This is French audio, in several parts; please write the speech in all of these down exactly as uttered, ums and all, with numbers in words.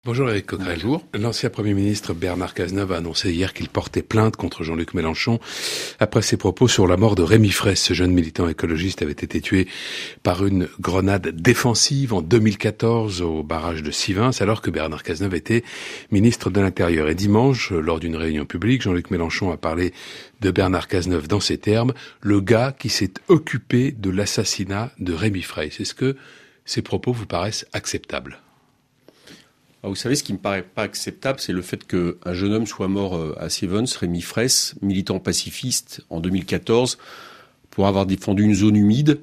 Bonjour Éric Coquerel. Bonjour. L'ancien Premier ministre Bernard Cazeneuve a annoncé hier qu'il portait plainte contre Jean-Luc Mélenchon après ses propos sur la mort de Rémi Fraisse. Ce jeune militant écologiste avait été tué par une grenade défensive en deux mille quatorze au barrage de Sivins, alors que Bernard Cazeneuve était ministre de l'Intérieur. Et dimanche, lors d'une réunion publique, Jean-Luc Mélenchon a parlé de Bernard Cazeneuve dans ces termes, le gars qui s'est occupé de l'assassinat de Rémi Fraisse. Est-ce que ces propos vous paraissent acceptables ? Ah, vous savez, ce qui me paraît pas acceptable, c'est le fait qu'un jeune homme soit mort à Sivens, Rémi Fraisse, militant pacifiste en deux mille quatorze, pour avoir défendu une zone humide.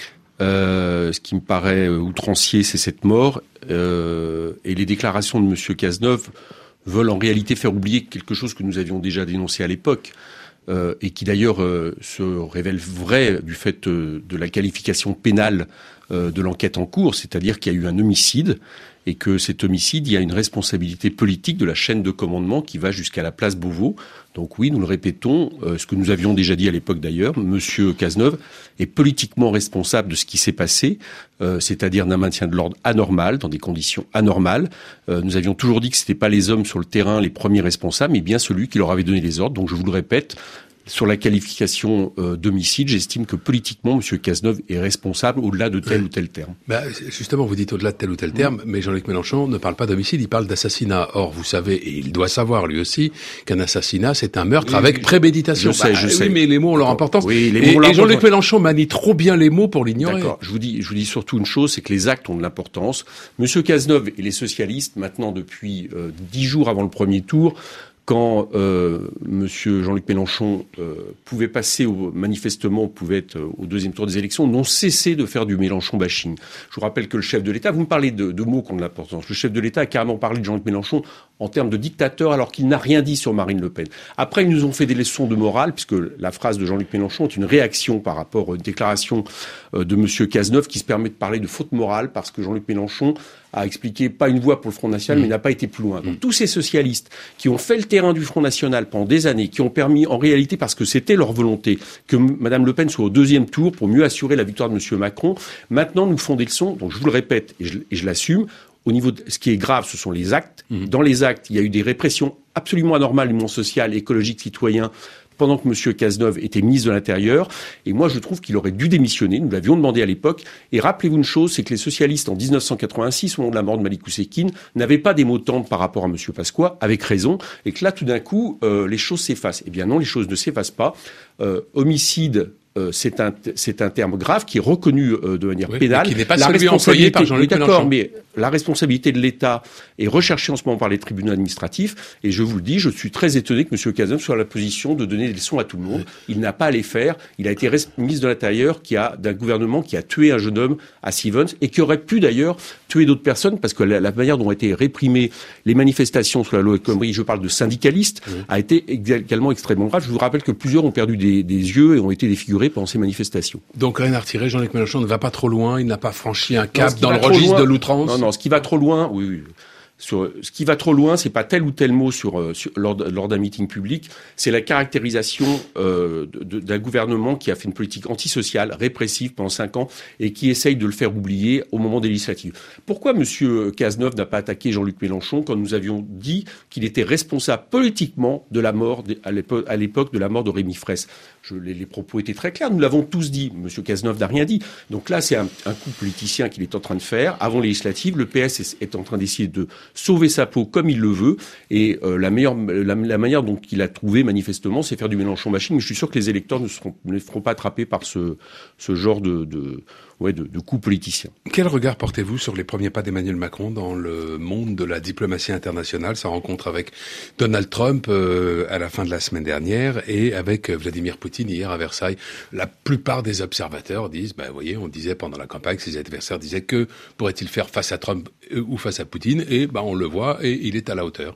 Euh, ce qui me paraît outrancier, c'est cette mort. Euh, et les déclarations de M. Cazeneuve veulent en réalité faire oublier quelque chose que nous avions déjà dénoncé à l'époque, euh, et qui d'ailleurs euh, se révèle vrai du fait euh, de la qualification pénale euh, de l'enquête en cours, c'est-à-dire qu'il y a eu un homicide, et que cet homicide, il y a une responsabilité politique de la chaîne de commandement qui va jusqu'à la place Beauvau. Donc oui, nous le répétons, euh, ce que nous avions déjà dit à l'époque d'ailleurs, Monsieur Cazeneuve est politiquement responsable de ce qui s'est passé, euh, c'est-à-dire d'un maintien de l'ordre anormal, dans des conditions anormales. Euh, nous avions toujours dit que ce n'étaient pas les hommes sur le terrain les premiers responsables, mais bien celui qui leur avait donné les ordres. Donc je vous le répète, sur la qualification euh, d'homicide, j'estime que politiquement, M. Cazeneuve est responsable au-delà de tel oui. ou tel terme. Bah, justement, vous dites au-delà de tel ou tel terme, mmh. mais Jean-Luc Mélenchon ne parle pas d'homicide, il parle d'assassinat. Or, vous savez, et il doit savoir lui aussi, qu'un assassinat, c'est un meurtre oui, avec oui, préméditation. Je sais, bah, je oui, sais. mais les mots ont leur importance. Oui, les et, mots et Jean-Luc Mélenchon manie trop bien les mots pour l'ignorer. D'accord. Je vous dis, je vous dis surtout une chose, c'est que les actes ont de l'importance. M. Cazeneuve et les socialistes, maintenant depuis euh, dix jours avant le premier tour, quand euh, M. Jean-Luc Mélenchon euh, pouvait passer au, manifestement, pouvait être euh, au deuxième tour des élections, n'ont cessé de faire du Mélenchon bashing. Je vous rappelle que le chef de l'État, vous me parlez de, de mots qui ont de l'importance, le chef de l'État a carrément parlé de Jean-Luc Mélenchon en termes de dictateur alors qu'il n'a rien dit sur Marine Le Pen. Après, ils nous ont fait des leçons de morale, puisque la phrase de Jean-Luc Mélenchon est une réaction par rapport à une déclaration euh, de M. Cazeneuve qui se permet de parler de faute morale parce que Jean-Luc Mélenchon a expliqué pas une voix pour le Front National, mmh. mais n'a pas été plus loin. Donc mmh. tous ces socialistes qui ont fait le terrain du Front National pendant des années, qui ont permis, en réalité, parce que c'était leur volonté, que Mme Le Pen soit au deuxième tour pour mieux assurer la victoire de M. Macron, maintenant nous font des leçons. Donc je vous le répète et je, et je l'assume. Au niveau de ce qui est grave, ce sont les actes. Mmh. Dans les actes, il y a eu des répressions absolument anormales du monde social, écologique, citoyen, pendant que M. Cazeneuve était ministre de l'Intérieur. Et moi, je trouve qu'il aurait dû démissionner. Nous l'avions demandé à l'époque. Et rappelez-vous une chose, c'est que les socialistes, en dix-neuf cent quatre-vingt-six, au moment de la mort de Malik Oussekine, n'avaient pas des mots tendres par rapport à M. Pasqua, avec raison. Et que là, tout d'un coup, euh, les choses s'effacent. Eh bien non, les choses ne s'effacent pas. Euh, homicide... Euh, c'est un c'est un terme grave qui est reconnu euh, de manière oui, pénale. Qui n'est pas celui employé par Jean-Luc Mélenchon. D'accord, mais la responsabilité de l'État est recherchée en ce moment par les tribunaux administratifs. Et je vous le dis, je suis très étonné que M. Cazeneuve soit à la position de donner des leçons à tout le monde. Il n'a pas à les faire. Il a été ministre de l'Intérieur qui a d'un gouvernement qui a tué un jeune homme à Sivens et qui aurait pu d'ailleurs tuer d'autres personnes parce que la, la manière dont ont été réprimées les manifestations sur la loi El Khomri, je parle de syndicalistes, oui. a été également extrêmement grave. Je vous rappelle que plusieurs ont perdu des, des yeux et ont été défigurés pendant ces manifestations. Donc rien à retirer, Jean-Luc Mélenchon ne va pas trop loin, il n'a pas franchi un cap non, dans le registre loin, de l'outrance. Non, non, ce qui va trop loin, oui, oui. Sur, ce qui va trop loin, c'est pas tel ou tel mot sur, sur lors, lors d'un meeting public, c'est la caractérisation euh, de, de, d'un gouvernement qui a fait une politique antisociale, répressive pendant cinq ans et qui essaye de le faire oublier au moment des législatives. Pourquoi M. Cazeneuve n'a pas attaqué Jean-Luc Mélenchon quand nous avions dit qu'il était responsable politiquement de la mort, de, à, l'époque, à l'époque de la mort de Rémi Fraisse? Je, les, les propos étaient très clairs, nous l'avons tous dit. M. Cazeneuve n'a rien dit. Donc là, c'est un, un coup politicien qu'il est en train de faire. Avant les législatives, le P S est, est en train d'essayer de sauver sa peau comme il le veut. Et euh, la, meilleure, la, la manière dont il a trouvé, manifestement, c'est faire du Mélenchon bashing. Mais je suis sûr que les électeurs ne, seront, ne feront pas attraper par ce, ce genre de... de Ouais, de, de coups politiciens. Quel regard portez-vous sur les premiers pas d'Emmanuel Macron dans le monde de la diplomatie internationale, sa rencontre avec Donald Trump euh, à la fin de la semaine dernière et avec Vladimir Poutine hier à Versailles? La plupart des observateurs disent, bah, vous voyez, on disait pendant la campagne, ses adversaires disaient que pourrait-il faire face à Trump ou face à Poutine, et bah, on le voit et il est à la hauteur.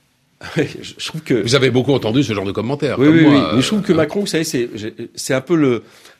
Je trouve que vous avez beaucoup entendu ce genre de commentaires. Oui, comme oui, moi, oui. Euh, Mais je trouve que Macron, vous savez, c'est, c'est un peu le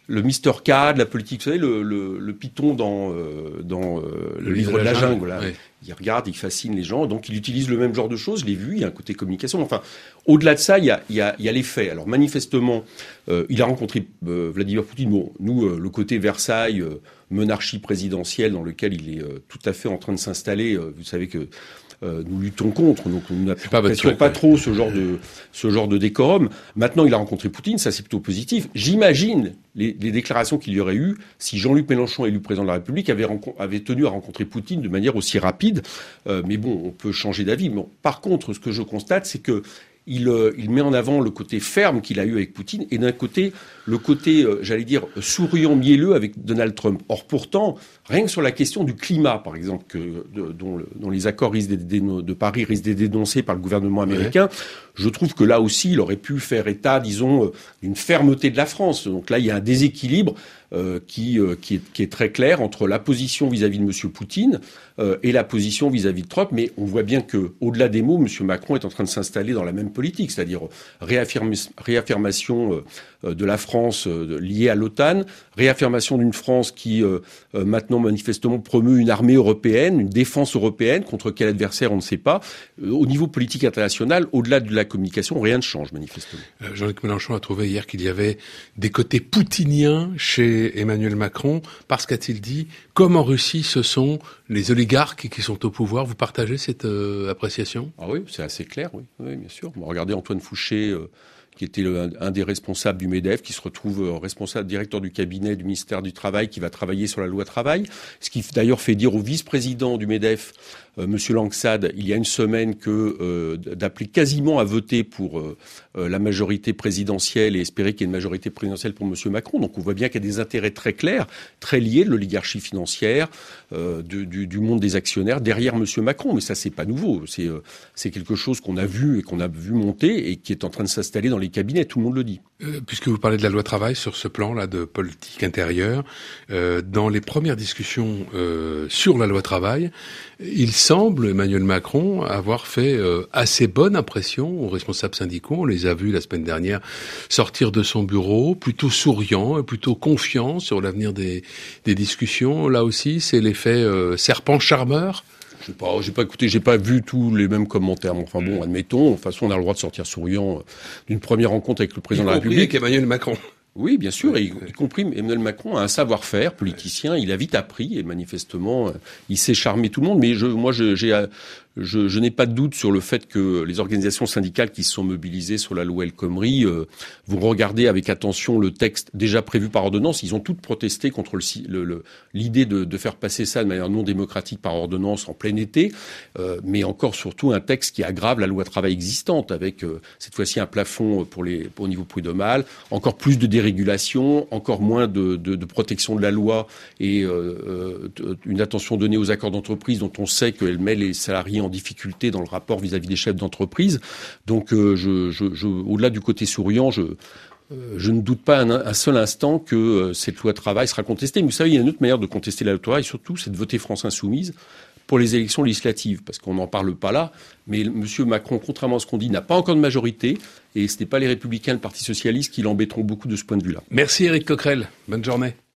le Mister K de la politique, vous savez, le, le, le python dans, euh, dans euh, le, le livre de la, la jungle. Voilà. Oui. Il regarde, il fascine les gens, donc il utilise le même genre de choses, je l'ai vu, il y a un côté communication. Enfin, au-delà de ça, il y a, il y a, il y a les faits. Alors manifestement, euh, il a rencontré euh, Vladimir Poutine. Bon, nous, euh, le côté Versailles, euh, monarchie présidentielle dans lequel il est euh, tout à fait en train de s'installer, euh, vous savez que Euh, nous luttons contre, donc nous n'apprécions pas, pas trop ce genre de ce genre de décorum. Maintenant, il a rencontré Poutine, ça c'est plutôt positif. J'imagine les, les déclarations qu'il y aurait eu si Jean-Luc Mélenchon, élu président de la République, avait, avait tenu à rencontrer Poutine de manière aussi rapide. Euh, mais bon, on peut changer d'avis. Bon, par contre, ce que je constate, c'est que Il, euh, il met en avant le côté ferme qu'il a eu avec Poutine et d'un côté, le côté, euh, j'allais dire, souriant, mielleux avec Donald Trump. Or, pourtant, rien que sur la question du climat, par exemple, que, de, dont, le, dont les accords risquent d'être, de Paris risquent d'être dénoncés par le gouvernement américain, ouais. Je trouve que là aussi, il aurait pu faire état, disons, d'une fermeté de la France. Donc là, il y a un déséquilibre euh, qui, euh, qui, est, qui est très clair entre la position vis-à-vis de M. Poutine euh, et la position vis-à-vis de Trump. Mais on voit bien que, au-delà des mots, M. Macron est en train de s'installer dans la même politique, c'est-à-dire réaffirme, réaffirmation euh, de la France euh, liée à l'OTAN, réaffirmation d'une France qui euh, euh, maintenant manifestement promeut une armée européenne, une défense européenne contre quel adversaire on ne sait pas. Euh, au niveau politique international, au-delà de la communication, rien ne change manifestement. Euh, Jean-Luc Mélenchon a trouvé hier qu'il y avait des côtés poutiniens chez Emmanuel Macron, parce qu'a-t-il dit, comme en Russie, ce sont les oligarques qui sont au pouvoir. Vous partagez cette euh, appréciation ? Ah oui, c'est assez clair, oui, oui bien sûr. Bon, regardez Antoine Fouché, euh, qui était le, un, un des responsables du MEDEF, qui se retrouve euh, responsable directeur du cabinet du ministère du Travail, qui va travailler sur la loi travail. Ce qui d'ailleurs fait dire au vice-président du MEDEF, euh, Monsieur Langsad, il y a une semaine, que euh, d'appeler quasiment à voter pour euh, euh, la majorité présidentielle et espérer qu'il y ait une majorité présidentielle pour Monsieur Macron. Donc on voit bien qu'il y a des intérêts très clairs, très liés de l'oligarchie financière, euh, du, du, du monde des actionnaires derrière Monsieur Macron. Mais ça, c'est pas nouveau. C'est, euh, c'est quelque chose qu'on a vu et qu'on a vu monter et qui est en train de s'installer dans les cabinets. Tout le monde le dit. Euh, puisque vous parlez de la loi travail sur ce plan-là de politique intérieure, euh, dans les premières discussions euh, sur la loi travail, il semble, Emmanuel Macron, avoir fait euh, assez bonne impression aux responsables syndicaux. On les a vus la semaine dernière sortir de son bureau, plutôt souriants, plutôt confiants sur l'avenir des, des discussions. Là aussi, c'est l'effet euh, serpent charmeur. Je sais pas, j'ai pas écouté, j'ai pas vu tous les mêmes commentaires. Enfin bon, admettons. De toute façon, on a le droit de sortir souriant d'une première rencontre avec le président de la République. Avec Emmanuel Macron. Oui, bien sûr, et y, y compris Emmanuel Macron a un savoir-faire politicien. Il a vite appris et manifestement, il sait charmer tout le monde. Mais je, moi, je, j'ai, je, je n'ai pas de doute sur le fait que les organisations syndicales qui se sont mobilisées sur la loi El Khomri euh, vont regarder avec attention le texte déjà prévu par ordonnance. Ils ont toutes protesté contre le, le, le, l'idée de, de faire passer ça de manière non démocratique par ordonnance en plein été, euh, mais encore surtout un texte qui aggrave la loi travail existante avec euh, cette fois-ci un plafond pour les pour au niveau prud'homal, encore plus de dérégulation, encore moins de, de, de protection de la loi et euh, euh, une attention donnée aux accords d'entreprise dont on sait qu'elle met les salariés en difficulté dans le rapport vis-à-vis des chefs d'entreprise. Donc, euh, je, je, je, au-delà du côté souriant, je, euh, je ne doute pas un, un seul instant que euh, cette loi travail sera contestée. Mais vous savez, il y a une autre manière de contester la loi travail, surtout, c'est de voter France Insoumise pour les élections législatives, parce qu'on n'en parle pas là. Mais M. Macron, contrairement à ce qu'on dit, n'a pas encore de majorité, et ce n'est pas les Républicains, le Parti socialiste, qui l'embêteront beaucoup de ce point de vue-là. Merci Éric Coquerel. Bonne journée.